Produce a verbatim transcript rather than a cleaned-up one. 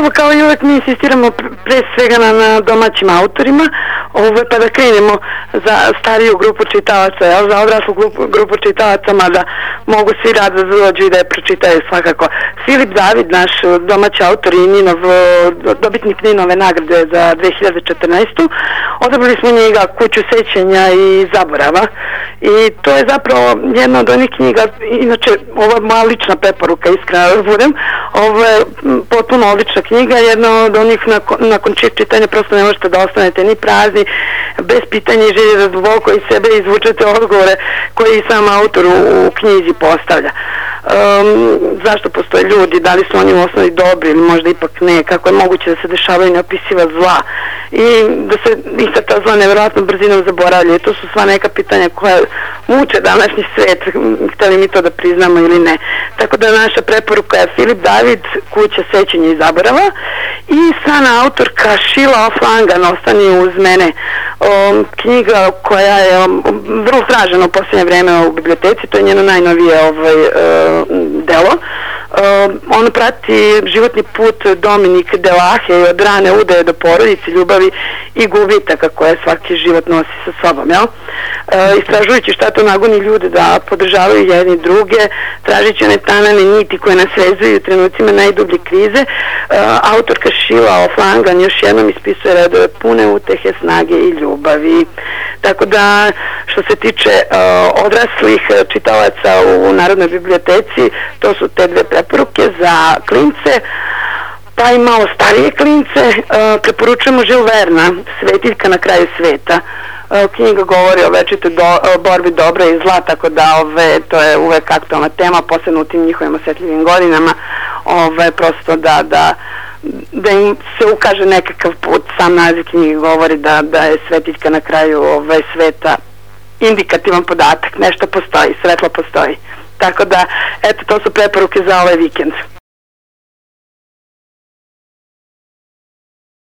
evo, kao i uvek mi insistiramo pre svega na, na domaćim autorima, ove, pa da krenemo za stariju grupu čitalaca, jel, za odraslu grupu, grupu čitalaca, mada mogu svi rado da dođu i da je pročitaju svakako. Filip David, naš domaći autor i Ninov, dobitnik Ninove nagrade za dve hiljade četrnaestu. Odabrali smo njega Kuću sećanja i zaborava i to je zapravo jedna od onih knjiga, inače ovo je moja lična preporuka, iskreno da budem, ovo je potpuno odlična knjiga, jedna od onih nakon, nakon čijeg čitanja prosto ne možete da ostanete ni prazni, bez pitanja i želje da duboko iz sebe izvučete odgovore koje i sam autor u, u knjizi postavlja. Um, zašto postoje ljudi, da li su oni u osnovi dobri ili možda ipak ne, kako je moguće da se dešavaju neopisiva zla i da se ista ta zla nevjerojatno brzinom zaboravljaju. To su sva neka pitanja koja muče današnji svet, hteli mi to da priznamo ili ne. Tako da naša preporuka je Filip David, Kuća sećanja i zaborava, i sana autorka Sheila O'Flanagan, Ostani uz mene, um, knjiga koja je um, vrlo tražena u posljednje vreme u biblioteci, to je njeno najnovije ovaj, uh, delo. Uh, ono prati životni put Dominik Delahe od rane udaje do porodice, ljubavi i gubitaka koje svaki život nosi sa sobom, jel? Uh, istražujući šta to nagoni ljude da podržavaju jedni druge, tražići one tanane niti koje nas vezuju u trenucima najdublje krize, uh, autorka Sheila O'Flanagan još jednom ispisuje redove pune utehe, snage i ljubavi. Tako da, što se tiče uh, odraslih čitalaca u Narodnoj biblioteci, to su te dve preporuke za klince, pa i malo starije klince. Uh, preporučujemo Jules Verna, Svetiljka na kraju sveta. Uh, knjiga govori o večitoj do, uh, borbi dobra i zla, tako da ove, to je uvek aktualna tema, posebno u tim njihovim osjetljivim godinama, ove, prosto da, da, da im se ukaže nekakav put. Sam naziv knjige govori da, da je Svetiljka na kraju ove, sveta indikativan podatak, nešto postoji, svetlo postoji. Tako da, eto, to su preporuke za ovaj vikend.